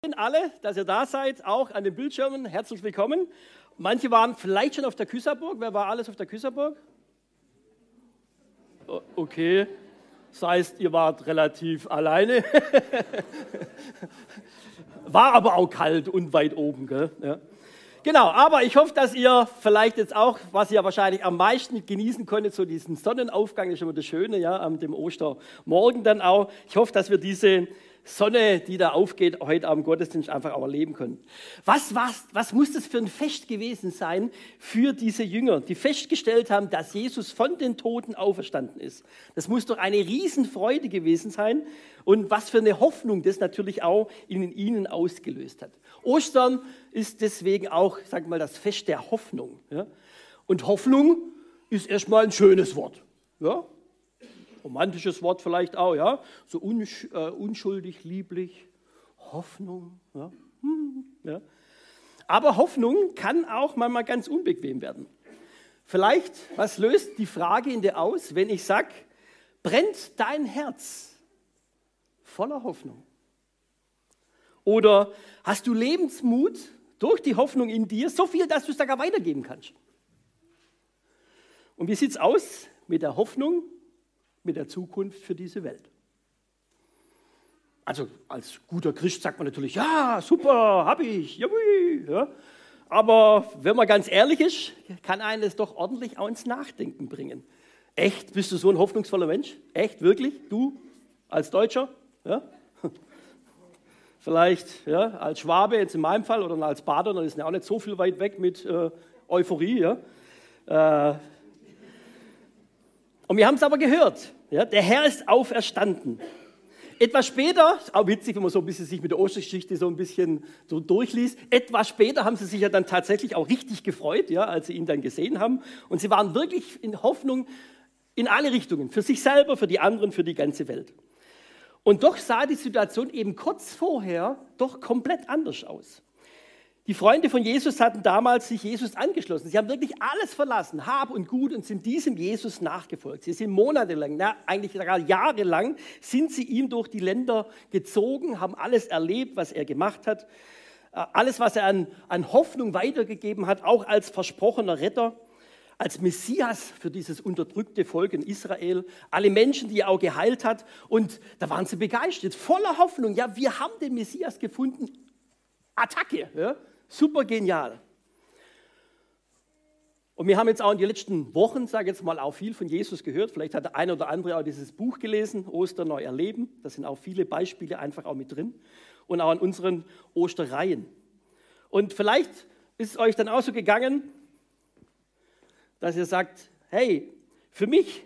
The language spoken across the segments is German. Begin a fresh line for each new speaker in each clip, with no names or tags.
Alle, dass ihr da seid, auch an den Bildschirmen. Herzlich willkommen. Manche waren vielleicht schon auf der Küsserburg. Wer war alles auf der Küsserburg? Okay, das heißt, ihr wart relativ alleine. War aber auch kalt und weit oben, gell? Ja. Genau, aber ich hoffe, dass ihr vielleicht jetzt auch, was ihr wahrscheinlich am meisten genießen konntet, so diesen Sonnenaufgang, das ist immer das Schöne, ja, am dem Ostermorgen dann auch. Ich hoffe, dass wir diese Sonne, die da aufgeht, heute am Gottesdienst einfach auch erleben können. Was muss das für ein Fest gewesen sein für diese Jünger, die festgestellt haben, dass Jesus von den Toten auferstanden ist? Das muss doch eine Riesenfreude gewesen sein und was für eine Hoffnung das natürlich auch in ihnen ausgelöst hat. Ostern ist deswegen auch, sag mal, das Fest der Hoffnung. Ja? Und Hoffnung ist erstmal ein schönes Wort. Ja? Romantisches Wort vielleicht auch, ja, so unschuldig, lieblich, Hoffnung, ja. Ja. Aber Hoffnung kann auch manchmal ganz unbequem werden. Vielleicht, was löst die Frage in dir aus, wenn ich sage, brennt dein Herz voller Hoffnung? Oder hast du Lebensmut durch die Hoffnung in dir, so viel, dass du es sogar weitergeben kannst? Und wie sieht es aus mit der Hoffnung, mit der Zukunft für diese Welt? Also als guter Christ sagt man natürlich, ja, super, habe ich, jawohl. Ja. Aber wenn man ganz ehrlich ist, kann einen das doch ordentlich auch ins Nachdenken bringen. Echt, bist du so ein hoffnungsvoller Mensch? Echt, wirklich? Du als Deutscher? Ja? Vielleicht ja, als Schwabe, jetzt in meinem Fall, oder als Bader, dann ist ja auch nicht so viel weit weg mit Euphorie. Ja? Und wir haben es aber gehört, ja, der Herr ist auferstanden. Etwas später, auch witzig, wenn man so ein bisschen sich mit der Ostergeschichte so ein bisschen so durchliest, etwas später haben sie sich ja dann tatsächlich auch richtig gefreut, ja, als sie ihn dann gesehen haben. Und sie waren wirklich in Hoffnung in alle Richtungen, für sich selber, für die anderen, für die ganze Welt. Und doch sah die Situation eben kurz vorher doch komplett anders aus. Die Freunde von Jesus hatten damals sich Jesus angeschlossen. Sie haben wirklich alles verlassen, Hab und Gut, und sind diesem Jesus nachgefolgt. Sie sind monatelang, eigentlich sogar jahrelang, sind sie ihm durch die Länder gezogen, haben alles erlebt, was er gemacht hat, alles, was er an Hoffnung weitergegeben hat, auch als versprochener Retter, als Messias für dieses unterdrückte Volk in Israel, alle Menschen, die er auch geheilt hat. Und da waren sie begeistert, voller Hoffnung. Ja, wir haben den Messias gefunden. Attacke, ja? Super genial. Und wir haben jetzt auch in den letzten Wochen, sage ich jetzt mal, auch viel von Jesus gehört. Vielleicht hat der eine oder andere auch dieses Buch gelesen, Ostern neu erleben. Da sind auch viele Beispiele einfach auch mit drin. Und auch in unseren Osterreihen. Und vielleicht ist es euch dann auch so gegangen, dass ihr sagt, hey, für mich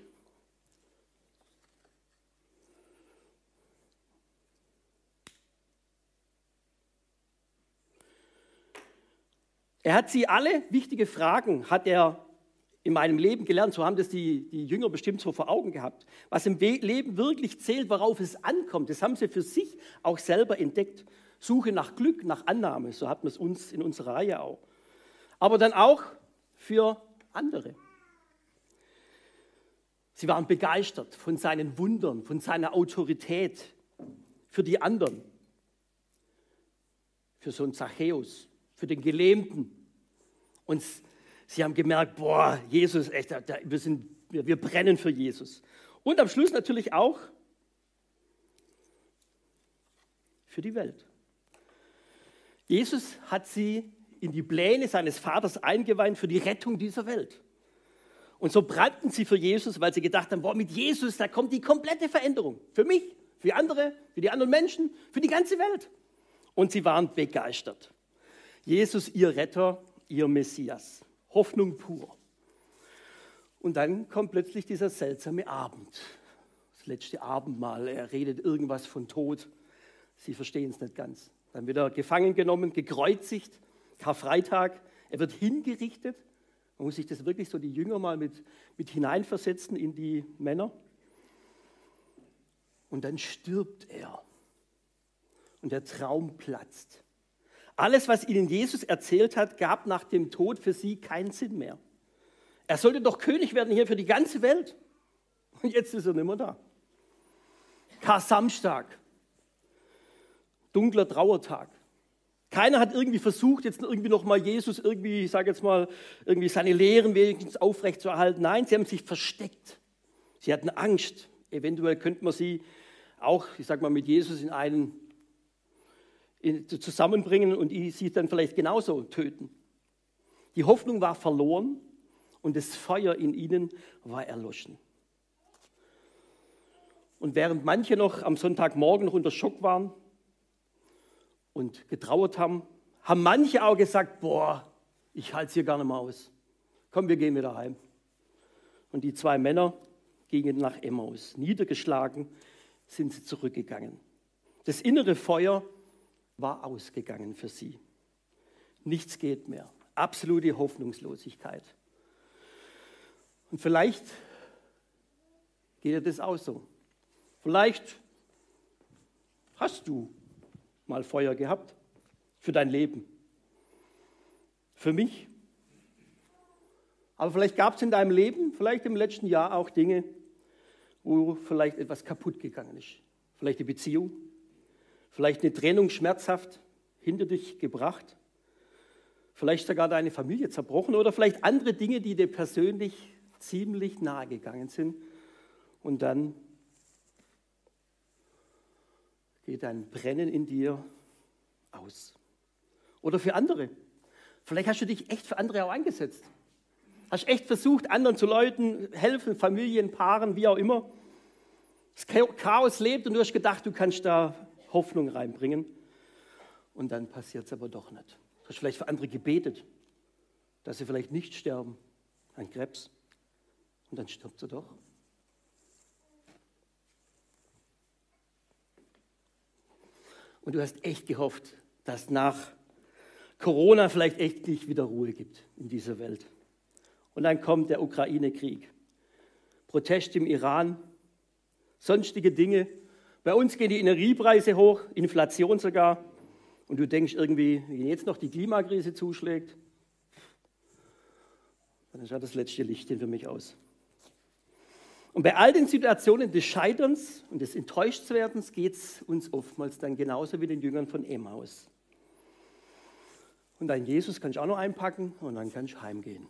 er hat sie alle wichtige Fragen, hat er in meinem Leben gelernt, so haben das die Jünger bestimmt so vor Augen gehabt. Was im Leben wirklich zählt, worauf es ankommt, das haben sie für sich auch selber entdeckt. Suche nach Glück, nach Annahme, so hat man es uns in unserer Reihe auch. Aber dann auch für andere. Sie waren begeistert von seinen Wundern, von seiner Autorität, für die anderen, für so einen Zachäus, für den Gelähmten. Und sie haben gemerkt, boah, Jesus, echt, wir brennen für Jesus. Und am Schluss natürlich auch für die Welt. Jesus hat sie in die Pläne seines Vaters eingeweiht für die Rettung dieser Welt. Und so brannten sie für Jesus, weil sie gedacht haben, boah, mit Jesus, da kommt die komplette Veränderung. Für mich, für andere, für die anderen Menschen, für die ganze Welt. Und sie waren begeistert. Jesus, ihr Retter, ihr Messias. Hoffnung pur. Und dann kommt plötzlich dieser seltsame Abend. Das letzte Abendmahl. Er redet irgendwas von Tod. Sie verstehen es nicht ganz. Dann wird er gefangen genommen, gekreuzigt. Karfreitag. Er wird hingerichtet. Man muss sich das wirklich so die Jünger mal mit hineinversetzen in die Männer. Und dann stirbt er. Und der Traum platzt. Alles, was ihnen Jesus erzählt hat, gab nach dem Tod für sie keinen Sinn mehr. Er sollte doch König werden hier für die ganze Welt. Und jetzt ist er nicht mehr da. Kar-Samstag. dunkler Trauertag. Keiner hat irgendwie versucht, jetzt irgendwie nochmal Jesus irgendwie, ich sage jetzt mal, irgendwie seine Lehren wenigstens aufrechtzuerhalten. Nein, sie haben sich versteckt. Sie hatten Angst. Eventuell könnte man sie auch, ich sage mal, mit Jesus zusammenbringen und sie dann vielleicht genauso töten. Die Hoffnung war verloren und das Feuer in ihnen war erloschen. Und während manche noch am Sonntagmorgen noch unter Schock waren und getrauert haben, haben manche auch gesagt, boah, ich halte es hier gar nicht mehr aus. Komm, wir gehen wieder heim. Und die 2 Männer gingen nach Emmaus. Niedergeschlagen sind sie zurückgegangen. Das innere Feuer war ausgegangen für sie. Nichts geht mehr. Absolute Hoffnungslosigkeit. Und vielleicht geht dir das auch so. Vielleicht hast du mal Feuer gehabt für dein Leben. Für mich. Aber vielleicht gab es in deinem Leben, vielleicht im letzten Jahr auch Dinge, wo vielleicht etwas kaputt gegangen ist. Vielleicht eine Beziehung, vielleicht eine Trennung schmerzhaft hinter dich gebracht, vielleicht sogar deine Familie zerbrochen oder vielleicht andere Dinge, die dir persönlich ziemlich nahe gegangen sind. Und dann geht ein Brennen in dir aus. Oder für andere. Vielleicht hast du dich echt für andere auch eingesetzt. Hast echt versucht, anderen zu Leuten helfen, Familien, Paaren, wie auch immer. Das Chaos lebt und du hast gedacht, du kannst da Hoffnung reinbringen. Und dann passiert es aber doch nicht. Du hast vielleicht für andere gebetet, dass sie vielleicht nicht sterben an Krebs. Und dann stirbt sie doch. Und du hast echt gehofft, dass nach Corona vielleicht echt nicht wieder Ruhe gibt in dieser Welt. Und dann kommt der Ukraine-Krieg. Protest im Iran, sonstige Dinge. Bei uns gehen die Energiepreise hoch, Inflation sogar. Und du denkst irgendwie, wenn jetzt noch die Klimakrise zuschlägt, dann schaut das letzte Lichtchen für mich aus. Und bei all den Situationen des Scheiterns und des Enttäuschtwerdens geht es uns oftmals dann genauso wie den Jüngern von Emmaus. Und dein Jesus kannst du auch noch einpacken und dann kannst du heimgehen.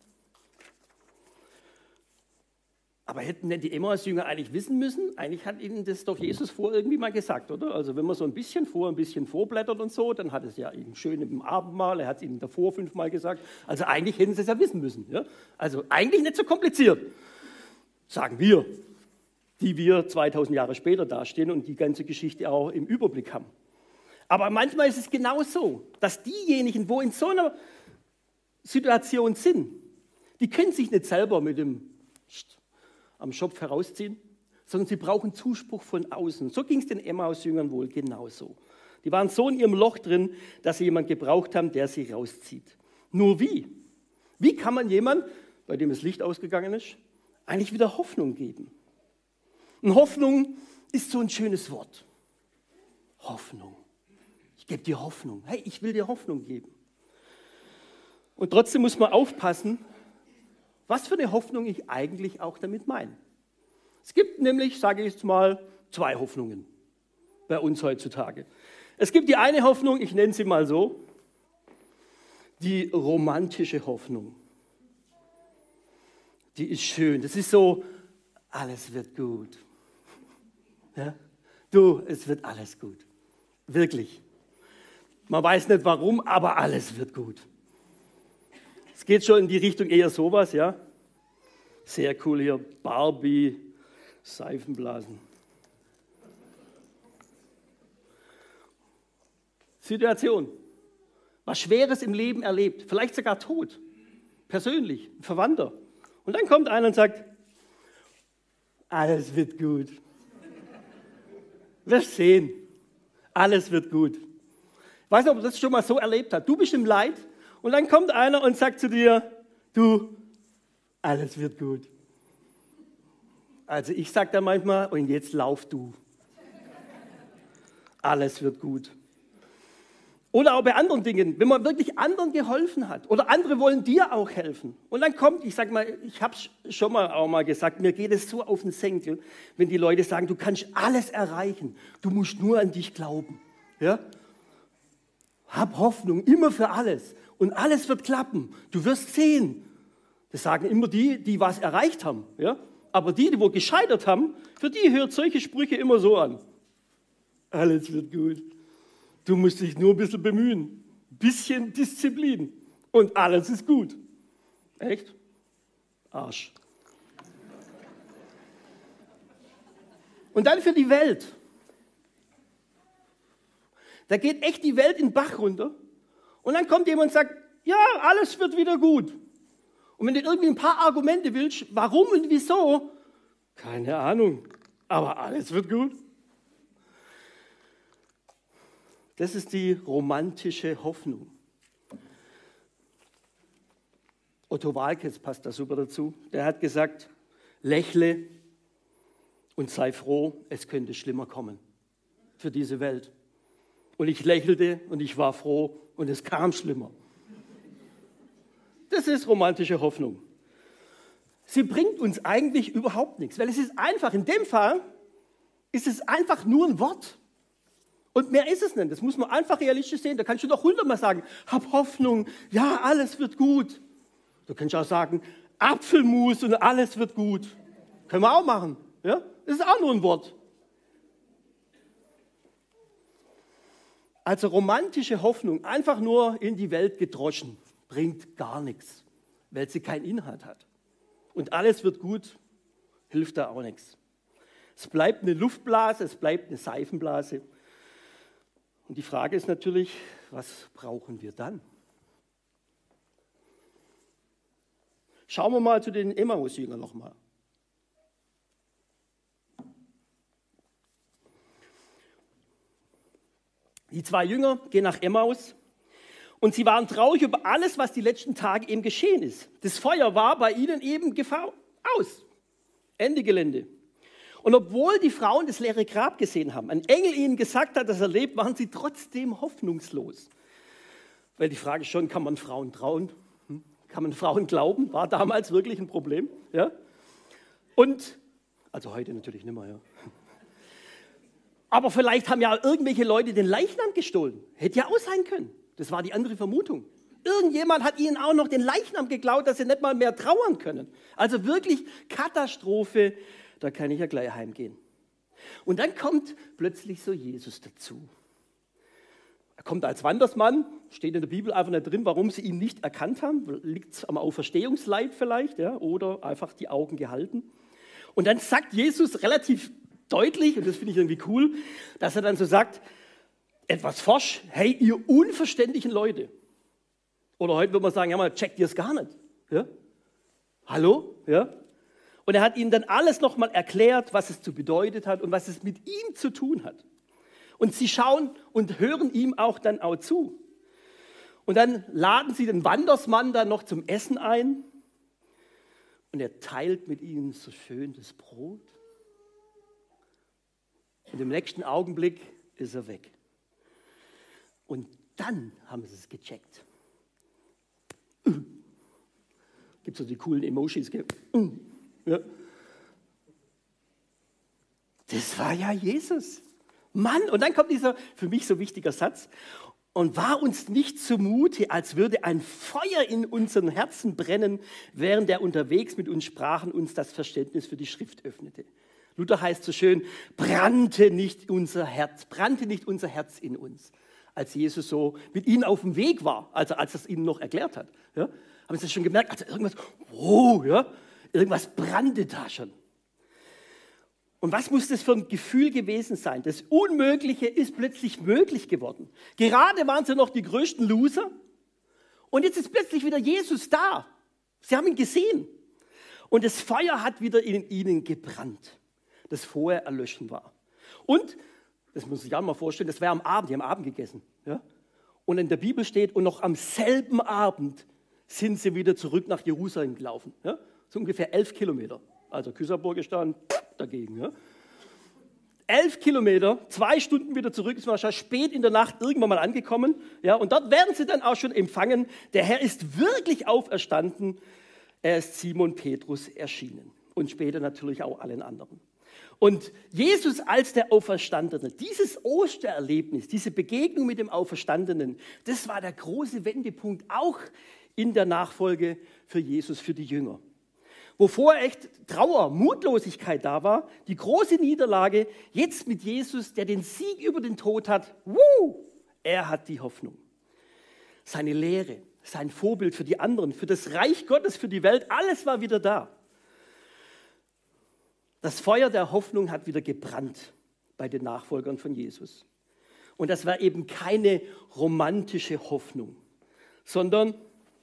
Aber hätten denn die Emmaus-Jünger eigentlich wissen müssen? Eigentlich hat ihnen das doch Jesus irgendwie mal gesagt, oder? Also wenn man so ein bisschen vorblättert und so, dann hat es ja ihnen schön im Abendmahl, er hat es ihnen davor 5-mal gesagt. Also eigentlich hätten sie es ja wissen müssen. Ja? Also eigentlich nicht so kompliziert, sagen wir, die wir 2000 Jahre später dastehen und die ganze Geschichte auch im Überblick haben. Aber manchmal ist es genau so, dass diejenigen, wo in so einer Situation sind, die können sich nicht selber mit dem am Schopf herausziehen, sondern sie brauchen Zuspruch von außen. So ging es den Emmaus-Jüngern wohl genauso. Die waren so in ihrem Loch drin, dass sie jemanden gebraucht haben, der sie rauszieht. Nur wie? Wie kann man jemandem, bei dem das Licht ausgegangen ist, eigentlich wieder Hoffnung geben? Und Hoffnung ist so ein schönes Wort. Hoffnung. Ich gebe dir Hoffnung. Hey, ich will dir Hoffnung geben. Und trotzdem muss man aufpassen, was für eine Hoffnung ich eigentlich auch damit meine. Es gibt nämlich, sage ich jetzt mal, 2 Hoffnungen bei uns heutzutage. Es gibt die eine Hoffnung, ich nenne sie mal so, die romantische Hoffnung. Die ist schön, das ist so, alles wird gut. Ja? Du, es wird alles gut. Wirklich. Man weiß nicht warum, aber alles wird gut. Es geht schon in die Richtung eher sowas, ja. Sehr cool hier, Barbie, Seifenblasen. Situation. Was Schweres im Leben erlebt, vielleicht sogar Tod, persönlich, ein Verwandter. Und dann kommt einer und sagt, alles wird gut. Wir sehen, alles wird gut. Ich weiß nicht, ob du das schon mal so erlebt hast. Du bist im Leid und dann kommt einer und sagt zu dir, du, alles wird gut. Also ich sage dann manchmal, und jetzt lauf du. Alles wird gut. Oder auch bei anderen Dingen, wenn man wirklich anderen geholfen hat oder andere wollen dir auch helfen. Und dann kommt, ich sag mal, ich habe es schon mal auch mal gesagt, mir geht es so auf den Senkel, wenn die Leute sagen, du kannst alles erreichen, du musst nur an dich glauben. Ja? hab Hoffnung, immer für alles und alles wird klappen. Du wirst sehen. Das sagen immer die was erreicht haben. Ja? Aber die gescheitert haben, für die hört solche Sprüche immer so an. Alles wird gut. Du musst dich nur ein bisschen bemühen. Ein bisschen Disziplin und alles ist gut. Echt? Arsch. Und dann für die Welt. Da geht echt die Welt in den Bach runter. Und dann kommt jemand und sagt, ja, alles wird wieder gut. Und wenn du irgendwie ein paar Argumente willst, warum und wieso, keine Ahnung, aber alles wird gut. Das ist die romantische Hoffnung. Otto Waalkes passt da super dazu. Der hat gesagt, lächle und sei froh, es könnte schlimmer kommen für diese Welt. Und ich lächelte und ich war froh und es kam schlimmer. Das ist romantische Hoffnung. Sie bringt uns eigentlich überhaupt nichts, weil es ist einfach, in dem Fall ist es einfach nur ein Wort. Und mehr ist es nicht. Das muss man einfach realistisch sehen. Da kannst du doch 100-mal sagen, hab Hoffnung, ja, alles wird gut. Du kannst auch sagen, Apfelmus und alles wird gut. Können wir auch machen. Ja? Das ist auch nur ein Wort. Also romantische Hoffnung, einfach nur in die Welt gedroschen, bringt gar nichts, weil sie keinen Inhalt hat. Und alles wird gut, hilft da auch nichts. Es bleibt eine Luftblase, es bleibt eine Seifenblase. Und die Frage ist natürlich, was brauchen wir dann? Schauen wir mal zu den Emmaus-Jüngern nochmal. Die 2 Jünger gehen nach Emmaus und sie waren traurig über alles, was die letzten Tage eben geschehen ist. Das Feuer war bei ihnen eben aus. Ende Gelände. Und obwohl die Frauen das leere Grab gesehen haben, ein Engel ihnen gesagt hat, dass er lebt, waren sie trotzdem hoffnungslos. Weil die Frage ist schon, kann man Frauen trauen? Kann man Frauen glauben? War damals wirklich ein Problem. Ja? Und, also heute natürlich nicht mehr, ja. Aber vielleicht haben ja irgendwelche Leute den Leichnam gestohlen. Hätte ja auch sein können. Das war die andere Vermutung. Irgendjemand hat ihnen auch noch den Leichnam geklaut, dass sie nicht mal mehr trauern können. Also wirklich Katastrophe. Da kann ich ja gleich heimgehen. Und dann kommt plötzlich so Jesus dazu. Er kommt als Wandersmann, steht in der Bibel einfach nicht drin, warum sie ihn nicht erkannt haben. Liegt es am Auferstehungsleid vielleicht, ja, oder einfach die Augen gehalten. Und dann sagt Jesus relativ deutlich, und das finde ich irgendwie cool, dass er dann so sagt, etwas forsch, hey, ihr unverständlichen Leute. Oder heute würde man sagen, ja mal, checkt ihr es gar nicht. Ja? Hallo? Ja? Und er hat ihnen dann alles nochmal erklärt, was es zu bedeutet hat und was es mit ihm zu tun hat. Und sie schauen und hören ihm auch dann auch zu. Und dann laden sie den Wandersmann dann noch zum Essen ein. Und er teilt mit ihnen so schön das Brot. Und im nächsten Augenblick ist er weg. Und dann haben sie es gecheckt. Gibt es so die coolen Emojis, gell? Ja. Das war ja Jesus. Mann, und dann kommt dieser für mich so wichtiger Satz. Und war uns nicht zumute, als würde ein Feuer in unseren Herzen brennen, während er unterwegs mit uns sprach und uns das Verständnis für die Schrift öffnete. Luther heißt so schön, brannte nicht unser Herz in uns, als Jesus so mit ihnen auf dem Weg war, also als er es ihnen noch erklärt hat. Ja? Haben sie schon gemerkt, also irgendwas brannte da schon. Und was muss das für ein Gefühl gewesen sein? Das Unmögliche ist plötzlich möglich geworden. Gerade waren sie noch die größten Loser und jetzt ist plötzlich wieder Jesus da. Sie haben ihn gesehen und das Feuer hat wieder in ihnen gebrannt, das vorher erlöschen war. Und, das muss ich auch mal vorstellen, das war am Abend, die haben Abend gegessen. Ja? Und in der Bibel steht, und noch am selben Abend sind sie wieder zurück nach Jerusalem gelaufen. Ja? So ungefähr 11 Kilometer. Also Küsserburg ist dann dagegen. Ja? 11 Kilometer, 2 Stunden wieder zurück, ist wahrscheinlich spät in der Nacht irgendwann mal angekommen. Ja? Und dort werden sie dann auch schon empfangen. Der Herr ist wirklich auferstanden. Er ist Simon Petrus erschienen. Und später natürlich auch allen anderen. Und Jesus als der Auferstandene, dieses Ostererlebnis, diese Begegnung mit dem Auferstandenen, das war der große Wendepunkt auch in der Nachfolge für Jesus, für die Jünger. Wo vorher echt Trauer, Mutlosigkeit da war, die große Niederlage, jetzt mit Jesus, der den Sieg über den Tod hat, er hat die Hoffnung. Seine Lehre, sein Vorbild für die anderen, für das Reich Gottes, für die Welt, alles war wieder da. Das Feuer der Hoffnung hat wieder gebrannt bei den Nachfolgern von Jesus. Und das war eben keine romantische Hoffnung, sondern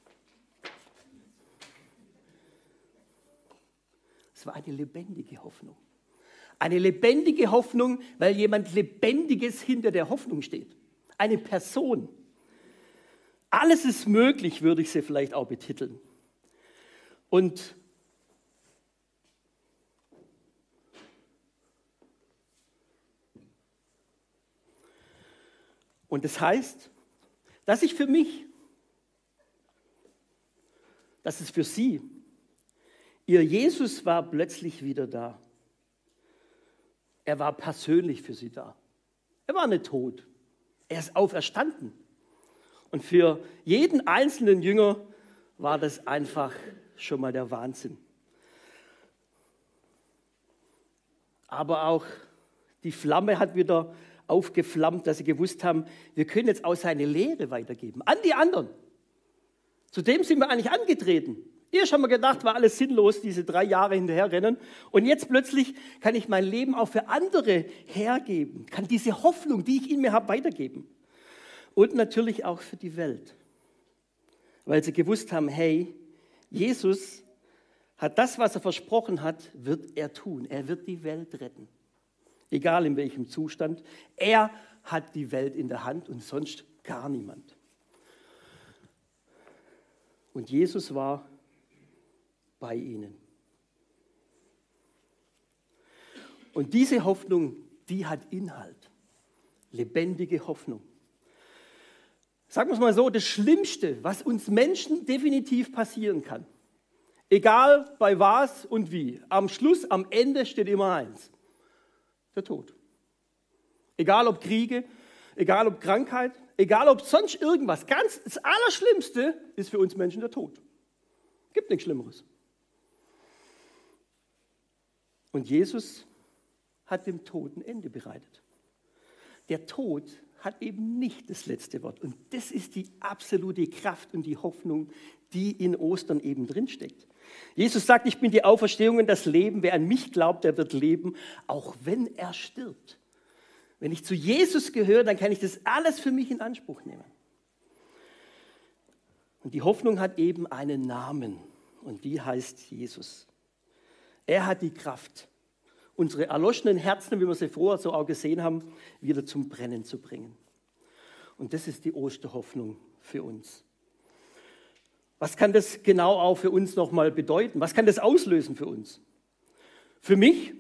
es war eine lebendige Hoffnung. Eine lebendige Hoffnung, weil jemand Lebendiges hinter der Hoffnung steht. Eine Person. Alles ist möglich, würde ich sie vielleicht auch betiteln. Und das heißt, dass ich für mich, dass es für sie, ihr Jesus war plötzlich wieder da. Er war persönlich für sie da. Er war nicht tot. Er ist auferstanden. Und für jeden einzelnen Jünger war das einfach schon mal der Wahnsinn. Aber auch die Flamme hat wieder aufgeflammt, dass sie gewusst haben, wir können jetzt auch seine Lehre weitergeben an die anderen. Zudem sind wir eigentlich angetreten. Erst haben wir gedacht, war alles sinnlos, diese 3 Jahre hinterherrennen. Und jetzt plötzlich kann ich mein Leben auch für andere hergeben, kann diese Hoffnung, die ich in mir habe, weitergeben. Und natürlich auch für die Welt. Weil sie gewusst haben, hey, Jesus hat das, was er versprochen hat, wird er tun. Er wird die Welt retten. Egal in welchem Zustand. Er hat die Welt in der Hand und sonst gar niemand. Und Jesus war bei ihnen. Und diese Hoffnung, die hat Inhalt. Lebendige Hoffnung. Sagen wir es mal so, das Schlimmste, was uns Menschen definitiv passieren kann, egal bei was und wie, am Schluss, am Ende steht immer eins: der Tod. Egal ob Kriege, egal ob Krankheit, egal ob sonst irgendwas. Das Allerschlimmste ist für uns Menschen der Tod. Gibt nichts Schlimmeres. Und Jesus hat dem Tod ein Ende bereitet. Der Tod hat eben nicht das letzte Wort. Und das ist die absolute Kraft und die Hoffnung, die in Ostern eben drinsteckt. Jesus sagt, ich bin die Auferstehung und das Leben. Wer an mich glaubt, der wird leben, auch wenn er stirbt. Wenn ich zu Jesus gehöre, dann kann ich das alles für mich in Anspruch nehmen. Und die Hoffnung hat eben einen Namen und die heißt Jesus. Er hat die Kraft, unsere erloschenen Herzen, wie wir sie vorher so auch gesehen haben, wieder zum Brennen zu bringen. Und das ist die Osterhoffnung für uns. Was kann das genau auch für uns nochmal bedeuten? Was kann das auslösen für uns? Für mich?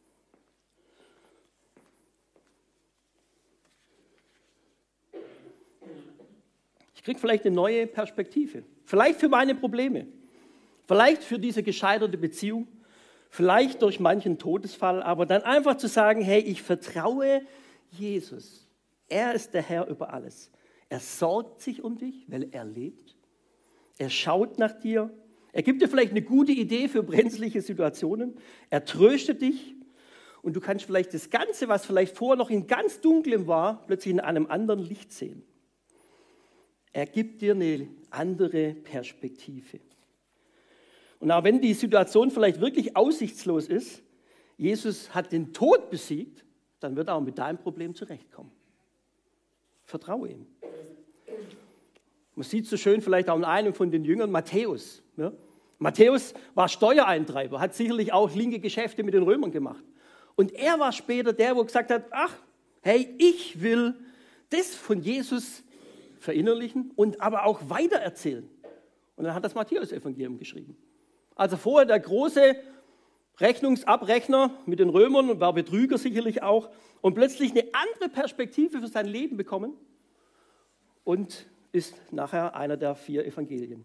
Ich kriege vielleicht eine neue Perspektive. Vielleicht für meine Probleme. Vielleicht für diese gescheiterte Beziehung. Vielleicht durch manchen Todesfall. Aber dann einfach zu sagen, hey, ich vertraue Jesus. Er ist der Herr über alles. Er sorgt sich um dich, weil er lebt. Er schaut nach dir. Er gibt dir vielleicht eine gute Idee für brenzliche Situationen. Er tröstet dich. Und du kannst vielleicht das Ganze, was vielleicht vorher noch in ganz Dunklem war, plötzlich in einem anderen Licht sehen. Er gibt dir eine andere Perspektive. Und auch wenn die Situation vielleicht wirklich aussichtslos ist, Jesus hat den Tod besiegt, dann wird er auch mit deinem Problem zurechtkommen. Vertraue ihm. Man sieht so schön vielleicht auch in einem von den Jüngern, Matthäus. Ja? Matthäus war Steuereintreiber, hat sicherlich auch linke Geschäfte mit den Römern gemacht. Und er war später der, wo gesagt hat, ach, hey, ich will das von Jesus verinnerlichen und aber auch weitererzählen. Und dann hat das Matthäus-Evangelium geschrieben. Also vorher der große Rechnungsabrechner mit den Römern und war Betrüger sicherlich auch und plötzlich eine andere Perspektive für sein Leben bekommen und ist nachher einer der 4 Evangelien.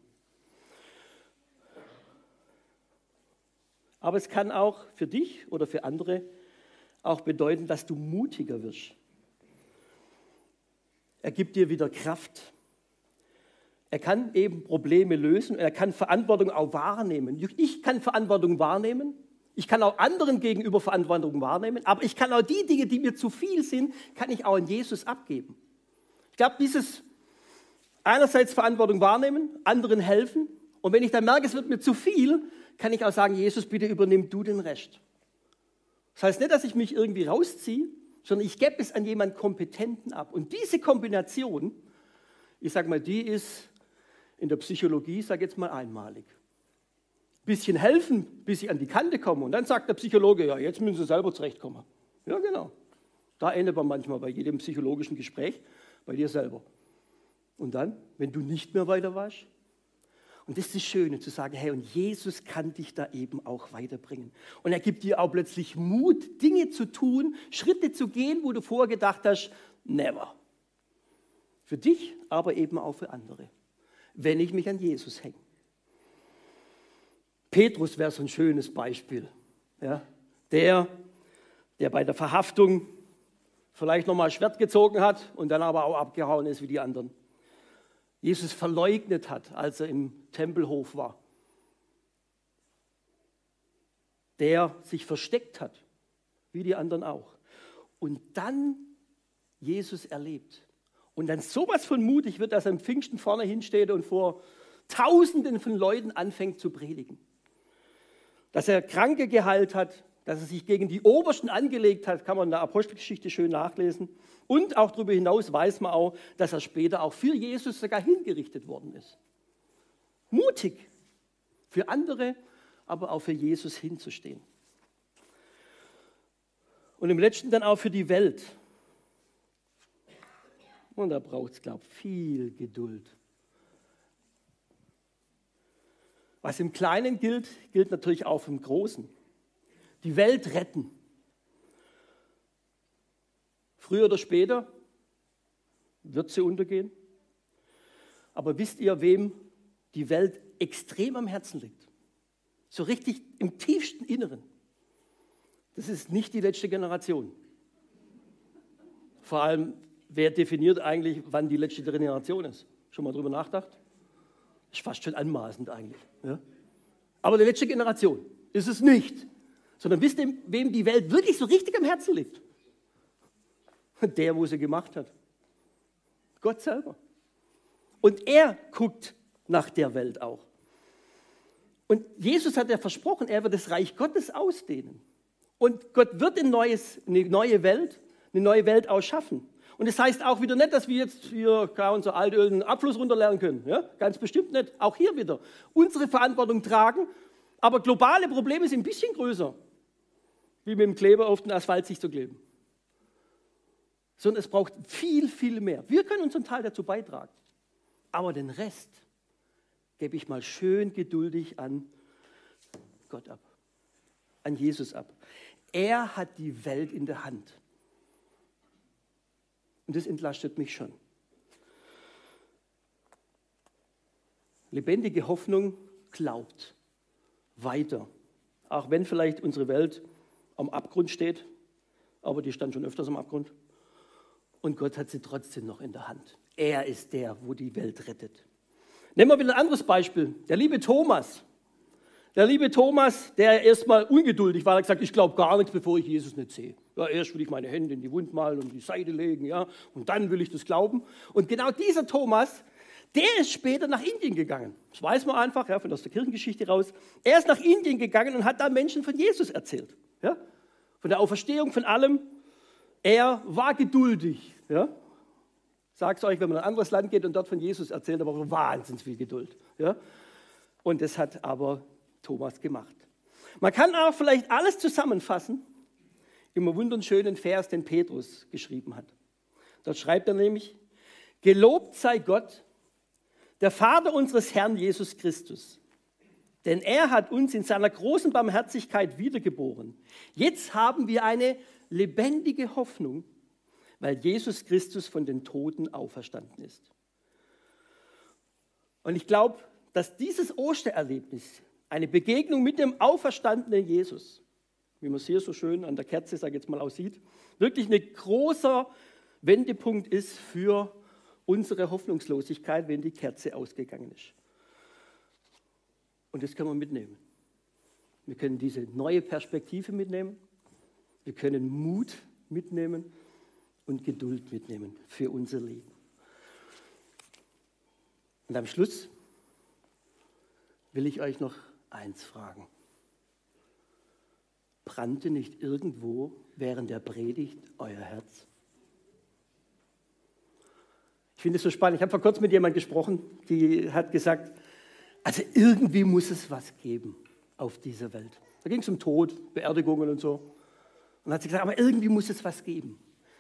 Aber es kann auch für dich oder für andere auch bedeuten, dass du mutiger wirst. Er gibt dir wieder Kraft. Er kann eben Probleme lösen. Er kann Verantwortung auch wahrnehmen. Ich kann Verantwortung wahrnehmen. Ich kann auch anderen gegenüber Verantwortung wahrnehmen. Aber ich kann auch die Dinge, die mir zu viel sind, kann ich auch an Jesus abgeben. Ich glaube, dieses einerseits Verantwortung wahrnehmen, anderen helfen. Und wenn ich dann merke, es wird mir zu viel, kann ich auch sagen, Jesus, bitte übernimm du den Rest. Das heißt nicht, dass ich mich irgendwie rausziehe, sondern ich gebe es an jemanden Kompetenten ab. Und diese Kombination, ich sage mal, die ist in der Psychologie, sage ich jetzt mal, einmalig. Ein bisschen helfen, bis ich an die Kante komme. Und dann sagt der Psychologe, ja, jetzt müssen Sie selber zurechtkommen. Ja, genau. Da endet man manchmal bei jedem psychologischen Gespräch, bei dir selber. Und dann, wenn du nicht mehr weiter weißt, und das ist das Schöne, zu sagen, hey, und Jesus kann dich da eben auch weiterbringen. Und er gibt dir auch plötzlich Mut, Dinge zu tun, Schritte zu gehen, wo du vorher gedacht hast, never. Für dich, aber eben auch für andere, wenn ich mich an Jesus hänge. Petrus wäre so ein schönes Beispiel. Ja? Der bei der Verhaftung vielleicht nochmal Schwert gezogen hat und dann aber auch abgehauen ist wie die anderen. Jesus verleugnet hat, als er im Tempelhof war. Der sich versteckt hat, wie die anderen auch. Und dann Jesus erlebt. Und dann sowas von mutig wird, dass er am Pfingsten vorne hinsteht und vor Tausenden von Leuten anfängt zu predigen. Dass er Kranke geheilt hat, dass er sich gegen die Obersten angelegt hat, kann man in der Apostelgeschichte schön nachlesen. Und auch darüber hinaus weiß man auch, dass er später auch für Jesus sogar hingerichtet worden ist. Mutig für andere, aber auch für Jesus hinzustehen. Und im Letzten dann auch für die Welt. Und da braucht es, glaube ich, viel Geduld. Was im Kleinen gilt, gilt natürlich auch im Großen. Die Welt retten. Früher oder später wird sie untergehen. Aber wisst ihr, wem die Welt extrem am Herzen liegt? So richtig im tiefsten Inneren. Das ist nicht die letzte Generation. Vor allem, wer definiert eigentlich, wann die letzte Generation ist? Schon mal drüber nachgedacht? Ist fast schon anmaßend eigentlich. Ja? Aber die letzte Generation ist es nicht. Sondern wisst ihr, wem die Welt wirklich so richtig am Herzen liegt? Der, wo sie gemacht hat. Gott selber. Und er guckt nach der Welt auch. Und Jesus hat ja versprochen, er wird das Reich Gottes ausdehnen. Und Gott wird eine neue Welt auch schaffen. Und das heißt auch wieder nicht, dass wir jetzt hier unser Altöl einen Abfluss runterlernen können. Ja? Ganz bestimmt nicht. Auch hier wieder. Unsere Verantwortung tragen, aber globale Probleme sind ein bisschen größer, wie mit dem Kleber auf den Asphalt sich zu kleben. Sondern es braucht viel, viel mehr. Wir können unseren Teil dazu beitragen. Aber den Rest gebe ich mal schön geduldig an Gott ab, an Jesus ab. Er hat die Welt in der Hand. Und das entlastet mich schon. Lebendige Hoffnung glaubt weiter. Auch wenn vielleicht unsere Welt am Abgrund steht, aber die stand schon öfters am Abgrund. Und Gott hat sie trotzdem noch in der Hand. Er ist der, wo die Welt rettet. Nehmen wir wieder ein anderes Beispiel. Der liebe Thomas. Der erstmal ungeduldig war, hat gesagt, ich glaube gar nichts, bevor ich Jesus nicht sehe. Ja, erst will ich meine Hände in die Wund malen und die Seite legen, ja, und dann will ich das glauben. Und genau dieser Thomas, der ist später nach Indien gegangen. Das weiß man einfach, ja, von aus der Kirchengeschichte raus. Er ist nach Indien gegangen und hat da Menschen von Jesus erzählt. Ja, von der Auferstehung, von allem. Er war geduldig. Ja. Ich sage es euch, wenn man in ein anderes Land geht und dort von Jesus erzählt, aber wahnsinnig viel Geduld. Ja. Und das hat aber Thomas gemacht. Man kann auch vielleicht alles zusammenfassen in einem wunderschönen Vers, den Petrus geschrieben hat. Dort schreibt er nämlich, gelobt sei Gott, der Vater unseres Herrn Jesus Christus. Denn er hat uns in seiner großen Barmherzigkeit wiedergeboren. Jetzt haben wir eine lebendige Hoffnung, weil Jesus Christus von den Toten auferstanden ist. Und ich glaube, dass dieses Ostererlebnis, eine Begegnung mit dem auferstandenen Jesus, wie man es hier so schön an der Kerze, sag ich jetzt mal, aussieht, wirklich ein großer Wendepunkt ist für unsere Hoffnungslosigkeit, wenn die Kerze ausgegangen ist. Und das können wir mitnehmen. Wir können diese neue Perspektive mitnehmen, wir können Mut mitnehmen und Geduld mitnehmen für unser Leben. Und am Schluss will ich euch noch eins fragen. Brannte nicht irgendwo während der Predigt euer Herz? Ich finde es so spannend. Ich habe vor kurzem mit jemandem gesprochen, die hat gesagt, also irgendwie muss es was geben auf dieser Welt. Da ging es um Tod, Beerdigungen und so. Und dann hat sie gesagt, aber irgendwie muss es was geben.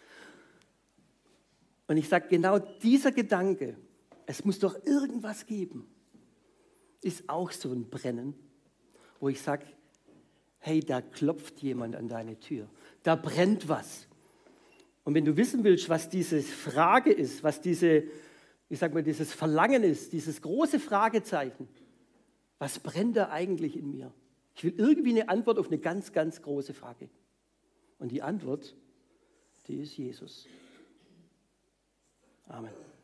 Und ich sage, genau dieser Gedanke, es muss doch irgendwas geben, ist auch so ein Brennen, wo ich sage, hey, da klopft jemand an deine Tür, da brennt was. Und wenn du wissen willst, was diese Frage ist, was dieses Verlangen ist, dieses große Fragezeichen, was brennt da eigentlich in mir? Ich will irgendwie eine Antwort auf eine ganz, ganz große Frage. Und die Antwort, die ist Jesus. Amen.